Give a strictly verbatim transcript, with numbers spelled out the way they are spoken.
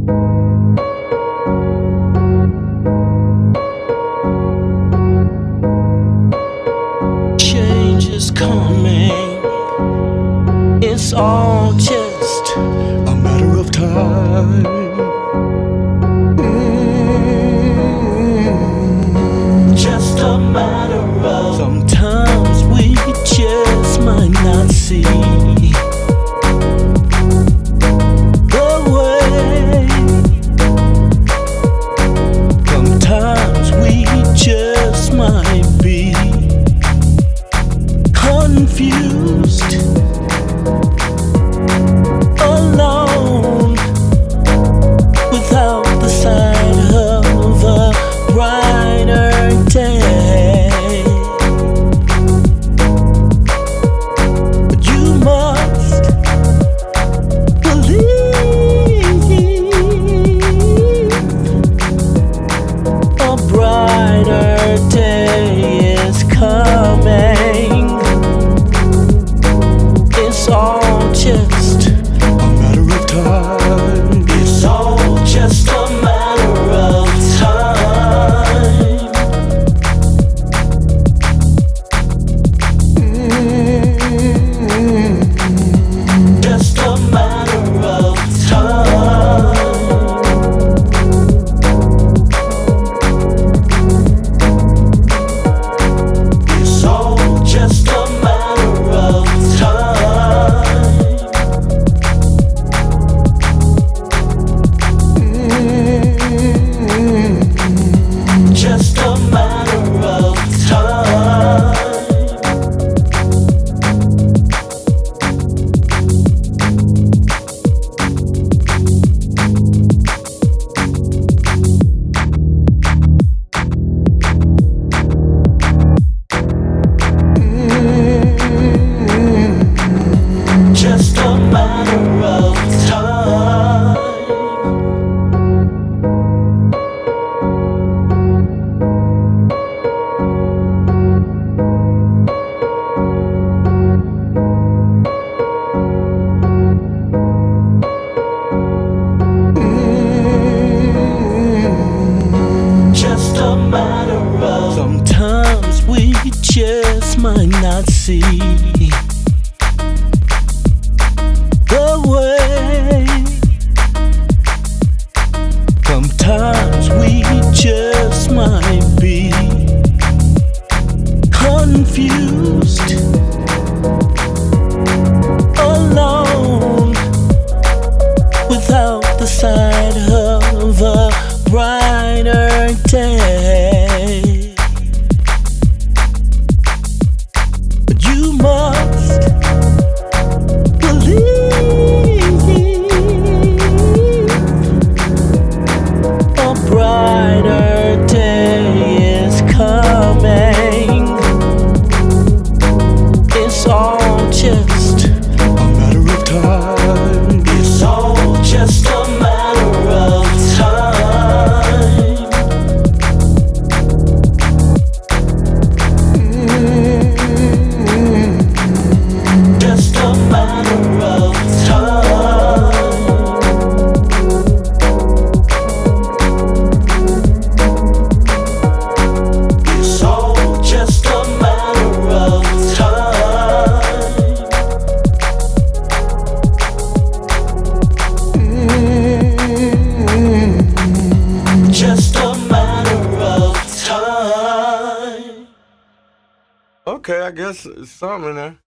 Change is coming. It's all just a matter of time. Mm, just a matter of sometimes we just might not see the way. Sometimes we just might be confused, alone, without the sight of a brighter day. But you must believe a brighter day is coming. It's all just a matter of time. It's all just a matter of time. Mm-hmm. Just a matter of time. It's all just a matter of time. Just a matter of time. Just a matter of time. Just a matter of sometimes we just might not see the way. Sometimes we just might be confused, alone, without the sight of a brighter day. But you must believe a brighter day is coming. It's all just a matter of time. It's all just a matter of time. Mm-hmm. Just a matter of time. It's all just a matter of time. Mm-hmm. Just a matter of time. Okay, I guess it's something in there.